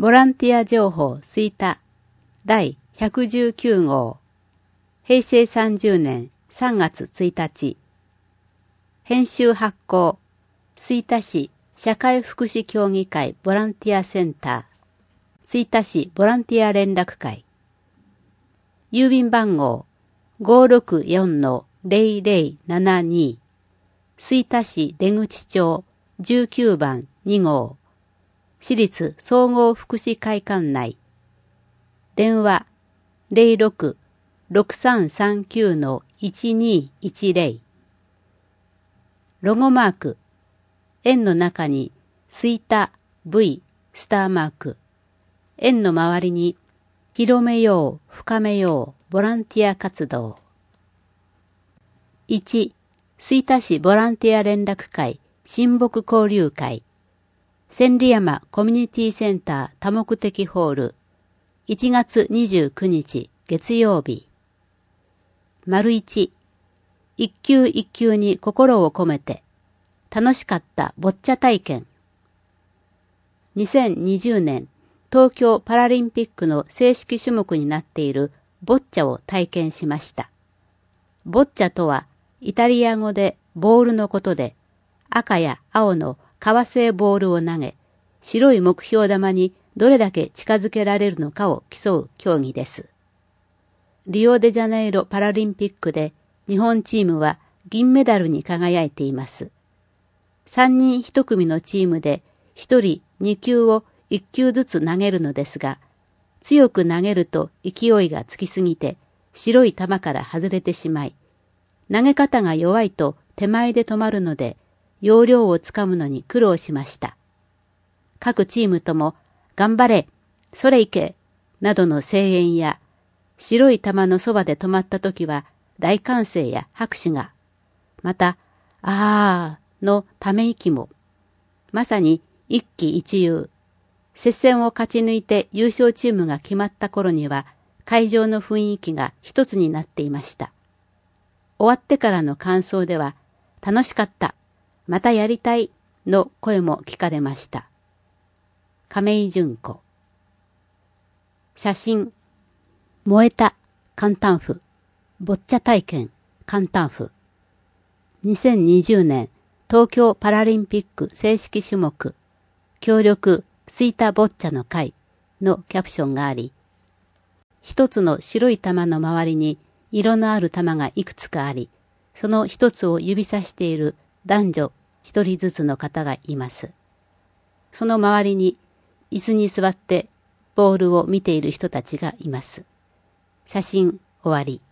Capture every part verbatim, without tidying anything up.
ボランティア情報吹田だいひゃくじゅうきゅう号へいせいさんじゅうねんさんがつついたち編集発行吹田市社会福祉協議会ボランティアセンター吹田市ボランティア連絡会郵便番号 ごーろくよんのぜろぜろななに 吹田市出口町じゅうきゅうばんに号市立総合福祉会館内電話 ゼロろく ろくさんさんきゅうのいちにいちぜろ ロゴマーク円の中に吹田 V スターマーク円の周りに広めよう深めようボランティア活動いち吹田市ボランティア連絡会親睦交流会千里山コミュニティセンター多目的ホールいちがつにじゅうくにち月曜日丸一一級一級に心を込めて楽しかったボッチャ体験にせんにじゅうねん東京パラリンピックの正式種目になっているボッチャを体験しました。ボッチャとはイタリア語でボールのことで赤や青の革製ボールを投げ白い目標玉にどれだけ近づけられるのかを競う競技です。リオデジャネイロパラリンピックで日本チームは銀メダルに輝いています。さんにんひと組のチームでひとりに球をいっ球ずつ投げるのですが、強く投げると勢いがつきすぎて白い球から外れてしまい、投げ方が弱いと手前で止まるので、要領をつかむのに苦労しました。各チームとも頑張れ、それいけ、などの声援や、白い球のそばで止まったときは大歓声や拍手が、また、あーのため息も、まさに一喜一憂。接戦を勝ち抜いて優勝チームが決まった頃には、会場の雰囲気が一つになっていました。終わってからの感想では、楽しかった、またやりたいの声も聞かれました。亀井純子。写真。燃えた簡単譜。ボッチャ体験簡単譜。にせんにじゅうねん東京パラリンピック正式種目。協力吹田ボッチャの会のキャプションがあり、一つの白い玉の周りに色のある玉がいくつかあり、その一つを指さしている男女一人ずつの方がいます。その周りに椅子に座ってボールを見ている人たちがいます。写真終わり。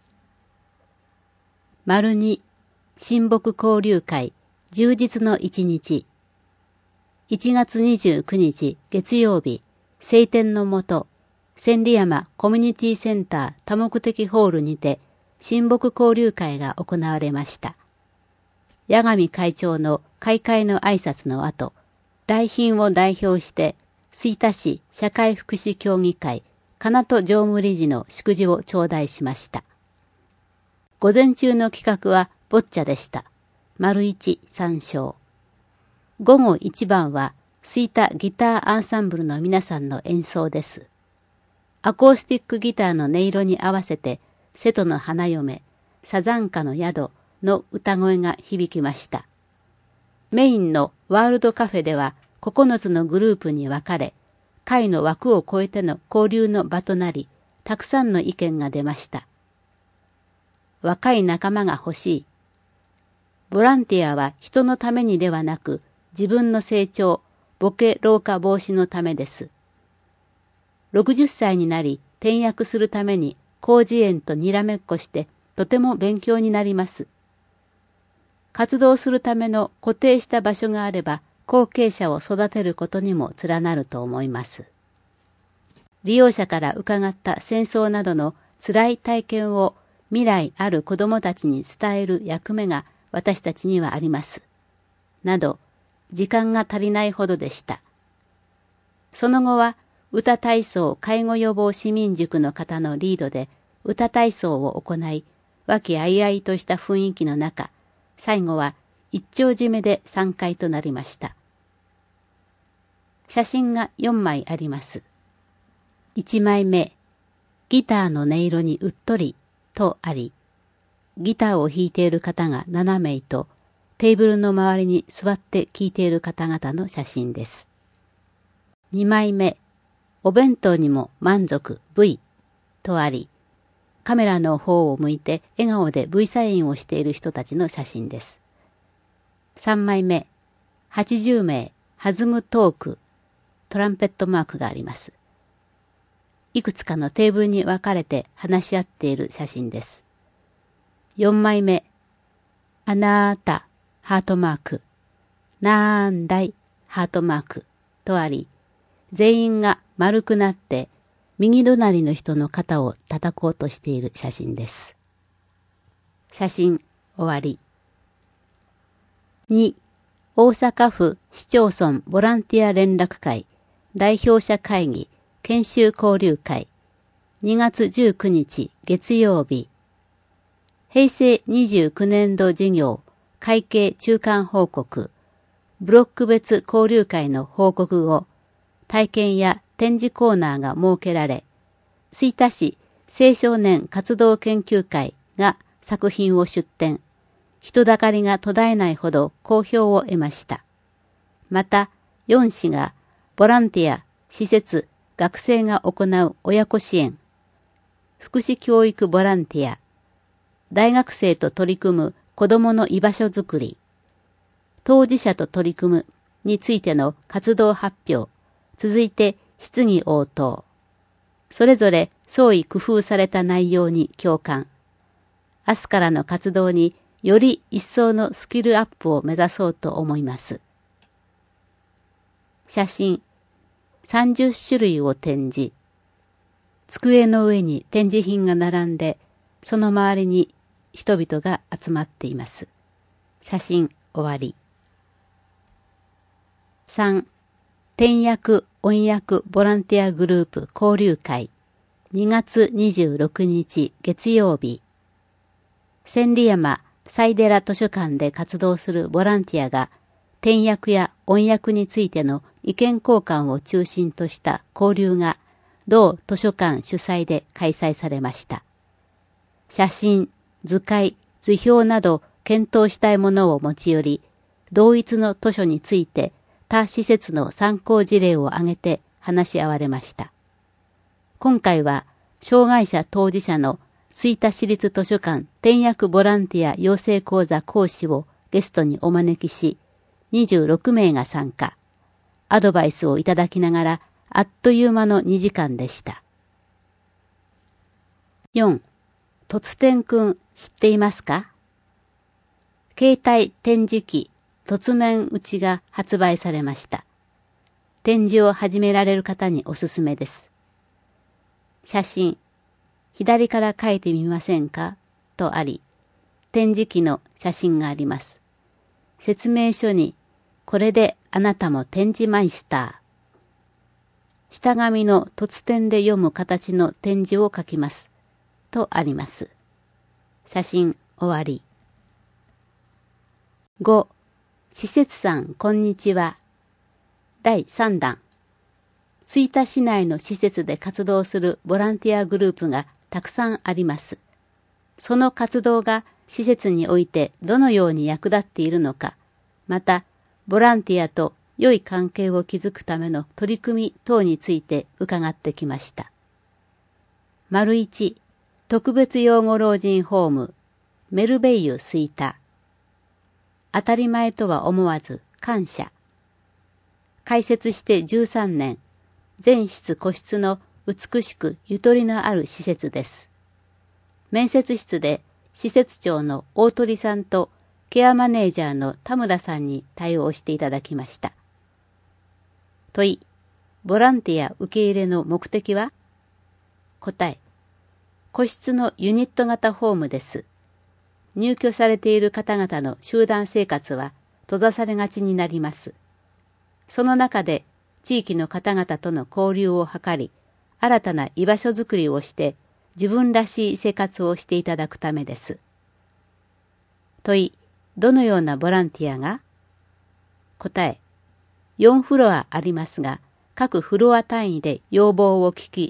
丸に親睦交流会充実の一日。いちがつにじゅうくにち月曜日、晴天のもと、千里山コミュニティセンター多目的ホールにて親睦交流会が行われました。八神会長の開会の挨拶の後、来賓を代表して吹田市社会福祉協議会金戸常務理事の祝辞を頂戴しました。午前中の企画はボッチャでした。丸一参照。午後一番は吹田ギターアンサンブルの皆さんの演奏です。アコースティックギターの音色に合わせて瀬戸の花嫁、サザンカの宿の歌声が響きました。メインのワールドカフェではここのつのグループに分かれ、会の枠を超えての交流の場となり、たくさんの意見が出ました。若い仲間が欲しい。ボランティアは人のためにではなく、自分の成長、ボケ老化防止のためです。ろくじゅっさいになり転役するために広辞苑とにらめっこしてとても勉強になります。活動するための固定した場所があれば後継者を育てることにも連なると思います。利用者から伺った戦争などの辛い体験を未来ある子どもたちに伝える役目が私たちにはあります。など、時間が足りないほどでした。その後は、歌体操介護予防市民塾の方のリードで歌体操を行い、和気あいあいとした雰囲気の中、最後は一丁締めで散会となりました。写真がよんまいあります。 いちまいめ、ギターの音色にうっとりとあり、ギターを弾いている方がななめいと、テーブルの周りに座って聴いている方々の写真です。にまいめ、お弁当にも満足 ブイ とあり、カメラの方を向いて笑顔で ブイ サインをしている人たちの写真です。さんまいめ、はちじゅうめい、弾むトーク、トランペットマークがあります。いくつかのテーブルに分かれて話し合っている写真です。よんまいめ、あなた、ハートマーク、なんだい、ハートマークとあり、全員が丸くなって右隣の人の肩を叩こうとしている写真です。写真終わり。に、大阪府市町村ボランティア連絡会代表者会議研修交流会にがつじゅうくにち月曜日。へいせいにじゅうきゅうねんど事業会計中間報告ブロック別交流会の報告後、体験や展示コーナーが設けられ、吹田市青少年活動研究会が作品を出展、人だかりが途絶えないほど好評を得ました。また、よんしがボランティア、施設、学生が行う親子支援、福祉教育ボランティア、大学生と取り組む子どもの居場所づくり、当事者と取り組むについての活動発表、続いて質疑応答。それぞれ創意工夫された内容に共感。明日からの活動により一層のスキルアップを目指そうと思います。写真、さんじゅっしゅるいを展示。机の上に展示品が並んで、その周りに人々が集まっています。写真終わり。さん、転訳音訳ボランティアグループ交流会にがつにじゅうろくにち月曜日。千里山西寺図書館で活動するボランティアが転訳や音訳についての意見交換を中心とした交流が同図書館主催で開催されました。写真、図解、図表など検討したいものを持ち寄り、同一の図書について他施設の参考事例を挙げて話し合われました。今回は障害者当事者の吹田市立図書館転訳ボランティア養成講座講師をゲストにお招きし、にじゅうろくめいが参加。アドバイスをいただきながらあっという間のにじかんでした。よん. 凸点くん知っていますか？携帯展示機凸面打ちが発売されました。展示を始められる方におすすめです。写真、左から書いてみませんかとあり、展示機の写真があります。説明書に、これであなたも展示マイスター。下紙の凸点で読む形の展示を書きます。とあります。写真終わり。ご. 施設さんこんにちは。だいさんだん。吹田市内の施設で活動するボランティアグループがたくさんあります。その活動が施設においてどのように役立っているのか、またボランティアと良い関係を築くための取り組み等について伺ってきました。丸いち、特別養護老人ホーム、メルベイユ吹田。当たり前とは思わず感謝。開設してじゅうさんねん、全室個室の美しくゆとりのある施設です。面接室で施設長の大鳥さんとケアマネージャーの田村さんに対応していただきました。問い、ボランティア受け入れの目的は？答え、個室のユニット型ホームです。入居されている方々の集団生活は閉ざされがちになります。その中で地域の方々との交流を図り、新たな居場所づくりをして自分らしい生活をしていただくためです。問い、どのようなボランティアが？答え、よんフロアありますが、各フロア単位で要望を聞き、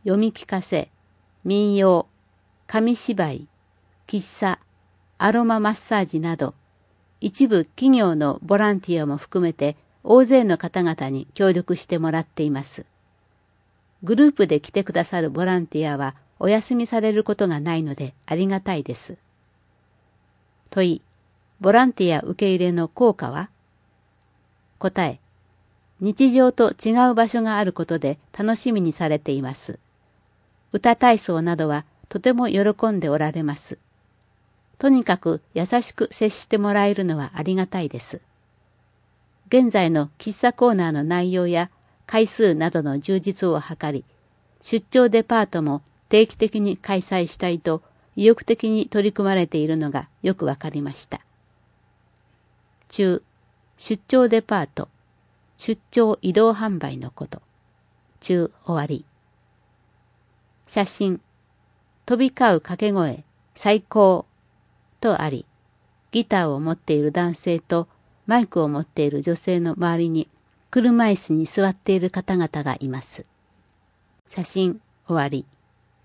読み聞かせ、民謡、紙芝居、喫茶、アロママッサージなど、一部企業のボランティアも含めて大勢の方々に協力してもらっています。グループで来てくださるボランティアはお休みされることがないのでありがたいです。問い、ボランティア受け入れの効果は？答え、日常と違う場所があることで楽しみにされています。歌体操などはとても喜んでおられます。とにかく優しく接してもらえるのはありがたいです。現在の喫茶コーナーの内容や回数などの充実を図り、出張デパートも定期的に開催したいと意欲的に取り組まれているのがよくわかりました。中、出張デパート、出張移動販売のこと。中終わり。写真、飛び交う掛け声、最高とあり、ギターを持っている男性とマイクを持っている女性の周りに車椅子に座っている方々がいます。写真終わり。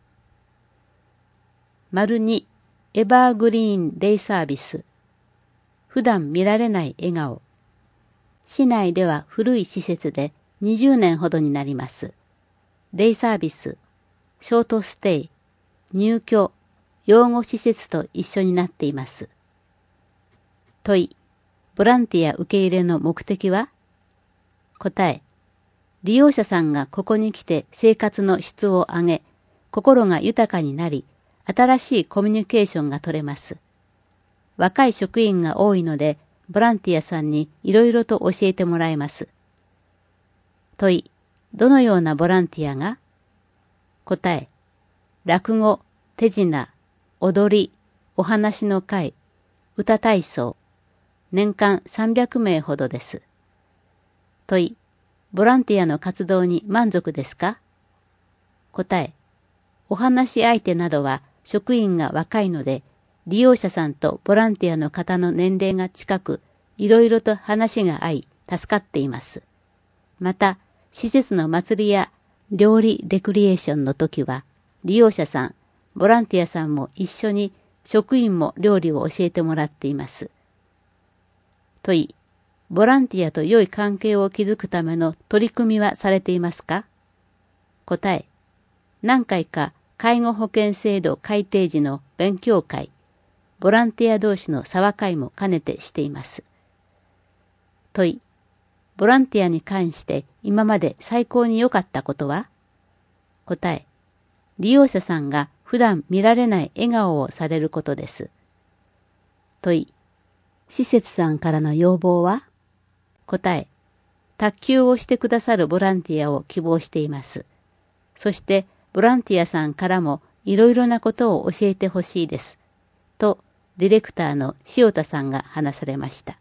丸にエバーグリーンデイサービス。普段見られない笑顔。市内では古い施設でにじゅうねんほどになります。デイサービス、ショートステイ、入居、養護施設と一緒になっています。問い、ボランティア受け入れの目的は？答え、利用者さんがここに来て生活の質を上げ、心が豊かになり、新しいコミュニケーションが取れます。若い職員が多いので、ボランティアさんにいろいろと教えてもらえます。問い、どのようなボランティアが？答え、落語、手品、踊り、お話の会、歌体操、年間さんびゃくめいほどです。問い、ボランティアの活動に満足ですか？答え、お話し相手などは職員が若いので、利用者さんとボランティアの方の年齢が近く、いろいろと話が合い、助かっています。また、施設の祭りや料理レクリエーションの時は、利用者さん、ボランティアさんも一緒に職員も料理を教えてもらっています。問い、ボランティアと良い関係を築くための取り組みはされていますか？答え、何回か介護保険制度改定時の勉強会、ボランティア同士の沢会も兼ねてしています。問い、ボランティアに関して今まで最高に良かったことは？答え、利用者さんが普段見られない笑顔をされることです。問い、施設さんからの要望は？答え、卓球をしてくださるボランティアを希望しています。そしてボランティアさんからもいろいろなことを教えてほしいです。と、ディレクターの塩田さんが話されました。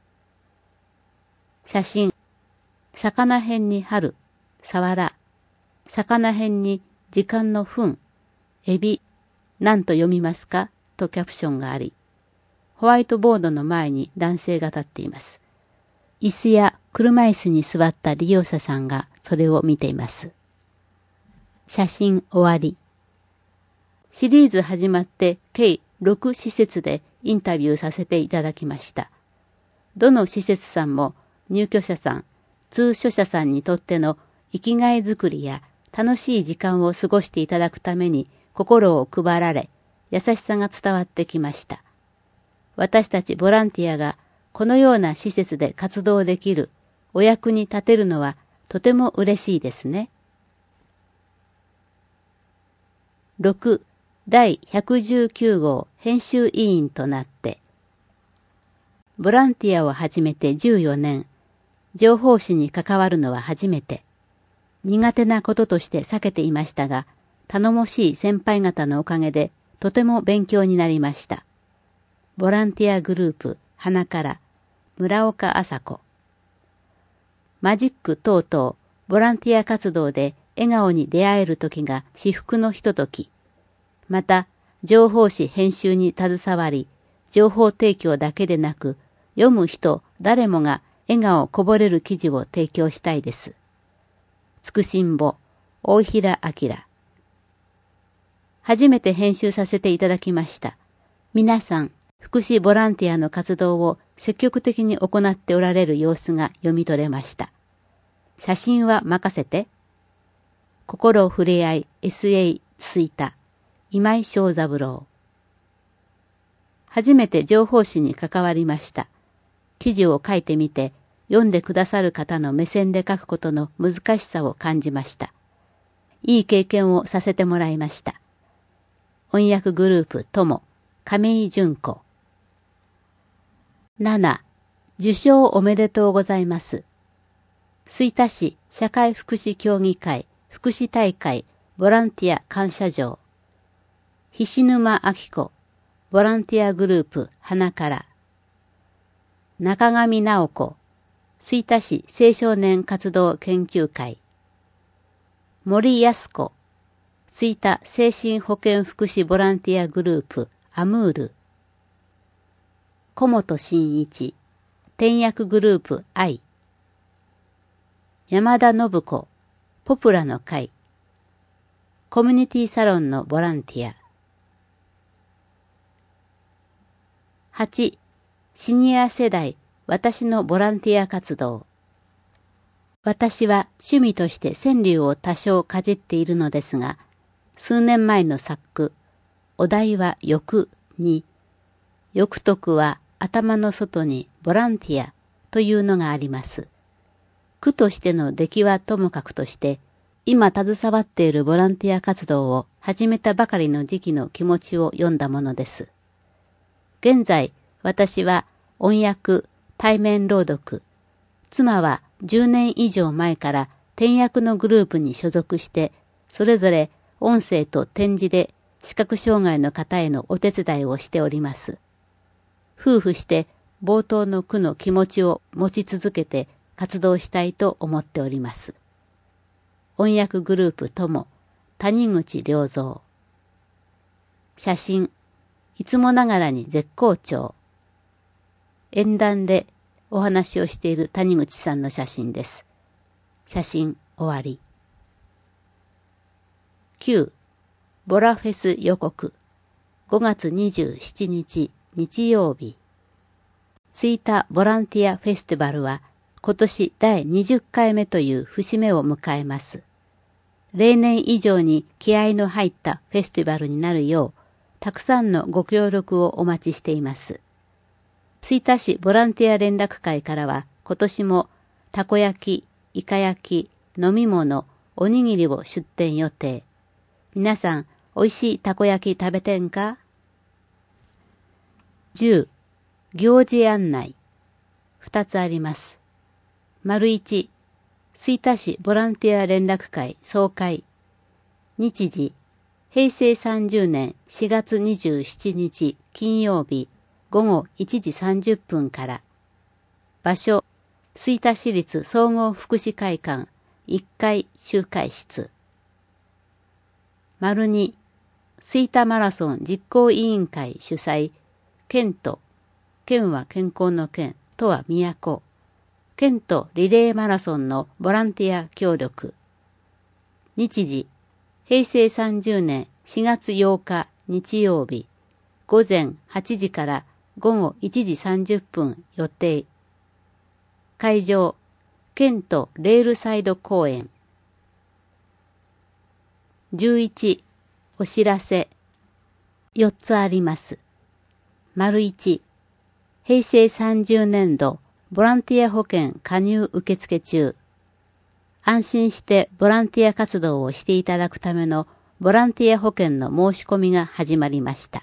写真、魚辺に春、さわら、魚辺に時間の糞、エビ、何と読みますかとキャプションがあり、ホワイトボードの前に男性が立っています。椅子や車椅子に座った利用者さんがそれを見ています。写真終わり。シリーズ始まって計ろく施設でインタビューさせていただきました。どの施設さんも入居者さん、通所者さんにとっての生きがいづくりや楽しい時間を過ごしていただくために心を配られ、優しさが伝わってきました。私たちボランティアがこのような施設で活動できる、お役に立てるのはとても嬉しいですね。ろく、だいひゃくじゅうきゅうごう編集委員となって、ボランティアを始めてじゅうよねん、情報誌に関わるのは初めて。苦手なこととして避けていましたが、頼もしい先輩方のおかげでとても勉強になりました。ボランティアグループ花から村岡麻子。マジック等々ボランティア活動で笑顔に出会える時が至福のひととき。また情報誌編集に携わり、情報提供だけでなく読む人誰もが笑顔こぼれる記事を提供したいです。つくしんぼ大平明。 初めて編集させていただきました。皆さん、福祉ボランティアの活動を積極的に行っておられる様子が読み取れました。写真は任せて。心ふれあい エスエー 吹田、今井正三郎。初めて情報誌に関わりました。記事を書いてみて、読んでくださる方の目線で書くことの難しさを感じました。いい経験をさせてもらいました。翻訳グループ友、亀井純子。なな、受賞おめでとうございます。吹田市社会福祉協議会福祉大会ボランティア感謝状。菱沼明子、ボランティアグループ花から。中上直子、吹田市青少年活動研究会。森康子、吹田精神保健福祉ボランティアグループアムール。小本真一、転訳グループ愛。山田信子、ポプラの会。コミュニティサロンのボランティア。はち、シニア世代、私のボランティア活動。私は趣味として川柳を多少かじっているのですが、数年前の作句、お題は欲に、欲徳は頭の外にボランティアというのがあります。句としての出来はともかくとして、今携わっているボランティア活動を始めたばかりの時期の気持ちを読んだものです。現在、私は音訳、対面朗読、妻はじゅうねん以上前から転訳のグループに所属して、それぞれ音声と点字で視覚障害の方へのお手伝いをしております。夫婦して冒頭の句の気持ちを持ち続けて活動したいと思っております。音訳グループとも、谷口良三。写真、いつもながらに絶好調。演談でお話をしている谷口さんの写真です。写真終わり。きゅう、ボラフェス予告。ごがつにじゅうしちにち日曜日。吹田ボランティアフェスティバルは今年だいにじゅっかいめという節目を迎えます。例年以上に気合の入ったフェスティバルになるよう、たくさんのご協力をお待ちしています。吹田市ボランティア連絡会からは今年もたこ焼き、イカ焼き、飲み物、おにぎりを出店予定。皆さん、おいしいたこ焼き食べてんか？じゅう、行事案内。二つあります。丸一、吹田市ボランティア連絡会総会。日時、へいせいさんじゅうねんしがつにじゅうしちにち金曜日ごごいちじさんじゅっぷんから。場所、吹田市立総合福祉会館いっかい集会室。丸に、吹田マラソン実行委員会主催、県と、県は健康の県、とは都。県とリレーマラソンのボランティア協力。日時、へいせいさんじゅうねんしがつようか日曜日、ごぜんはちじからごごいちじさんじゅっぷん予定。会場、県とレールサイド公園。じゅういち、お知らせ。よっつあります。丸いち、へいせいさんじゅうねんどボランティア保険加入受付中。安心してボランティア活動をしていただくためのボランティア保険の申し込みが始まりました。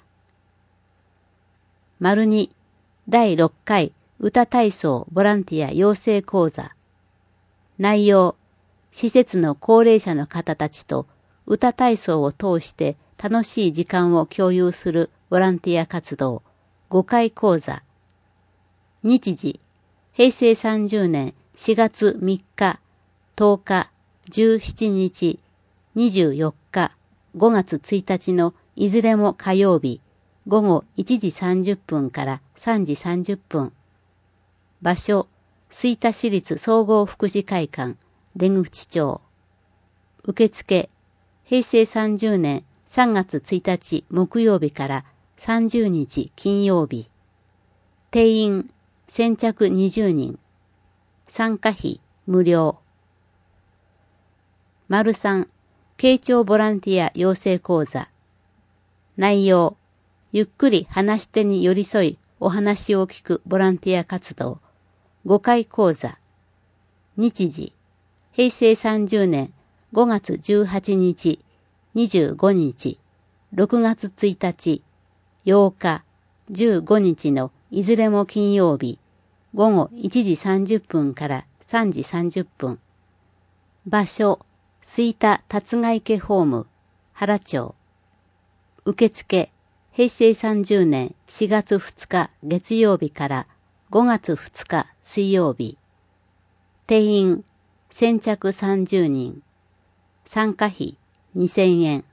丸に、だいろっかい歌体操ボランティア養成講座。内容、施設の高齢者の方たちと歌体操を通して楽しい時間を共有するボランティア活動ごかい講座。日時、へいせいさんじゅうねんしがつみっか、とおか、じゅうしちにち、にじゅうよっか、ごがつついたちのいずれも火曜日、ごごいちじさんじゅっぷんからさんじさんじゅっぷん。場所、吹田市立総合福祉会館、出口町。受付、へいせいさんじゅうねんさんがつついたち木曜日からさんじゅうにち金曜日。定員先着にじゅうにん。参加費無料。丸さん、慶長ボランティア養成講座。内容、ゆっくり話し手に寄り添いお話を聞くボランティア活動。ごかい講座。日時、へいせいさんじゅうねんごがつじゅうはちにち、にじゅうごにち、ろくがつついたち、ようか、じゅうごにちのいずれも金曜日、ごごいちじさんじゅっぷんからさんじさんじゅっぷん。場所、吹田龍ヶ池ホーム、原町。受付、へいせいさんじゅうねんしがつふつか月曜日からごがつふつか水曜日。定員、先着さんじゅうにん。参加費にせんえん。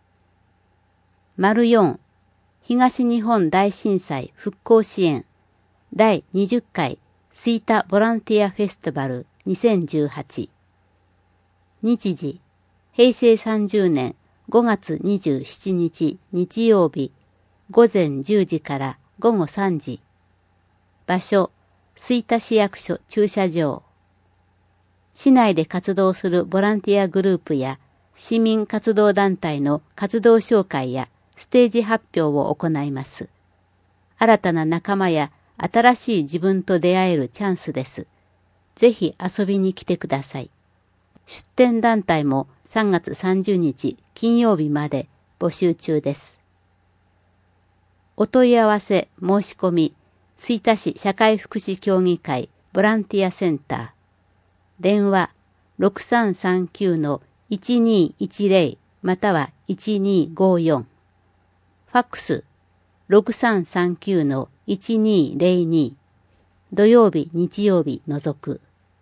丸よん、東日本大震災復興支援だいにじゅっかい吹田ボランティアフェスティバルにせんじゅうはち。日時、へいせいさんじゅうねんごがつにじゅうしちにち日曜日、ごぜんじゅうじからごごさんじ。場所、吹田市役所駐車場。市内で活動するボランティアグループや市民活動団体の活動紹介やステージ発表を行います。新たな仲間や新しい自分と出会えるチャンスです。ぜひ遊びに来てください。出展団体もさんがつさんじゅうにち金曜日まで募集中です。お問い合わせ申し込み、吹田市社会福祉協議会ボランティアセンター。電話 ろくさんさんきゅう いちにいちぜろ またはいちにごよん。ファックス ろくさんさんきゅう いちにぜろに。土曜日日曜日除く。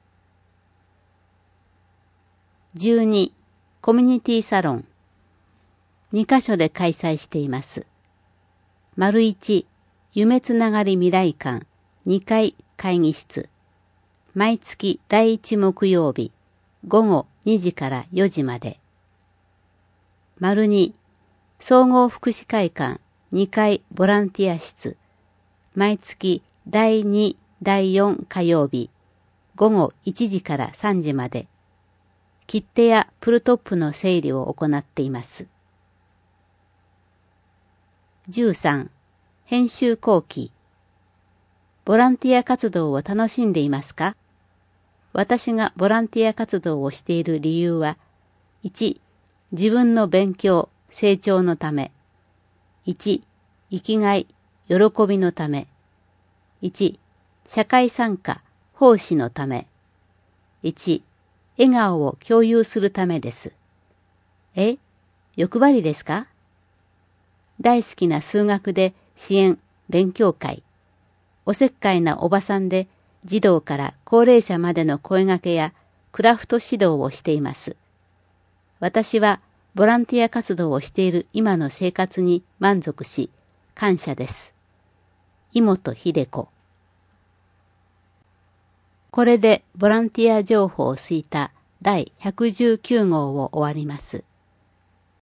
じゅうに、コミュニティサロン。にかしょで開催しています。丸いち、夢つながり未来館にかい会議室。毎月だいいち木曜日、ごごにじからよじまで。丸に、総合福祉会館にかいボランティア室。毎月だいに、だいよん火曜日、ごごいちじからさんじまで。切手やプルトップの整理を行っています。じゅうさん、編集後期。ボランティア活動を楽しんでいますか？私がボランティア活動をしている理由は、いち、自分の勉強、成長のため。いち、生きがい、喜びのため。いち、社会参加、奉仕のため。いち、笑顔を共有するためです。え、欲張りですか？大好きな数学で支援、勉強会。おせっかいなおばさんで児童から高齢者までの声掛けやクラフト指導をしています。私はボランティア活動をしている今の生活に満足し、感謝です。井本秀子。これでボランティア情報を吹いただいひゃくじゅうきゅうごうを終わります。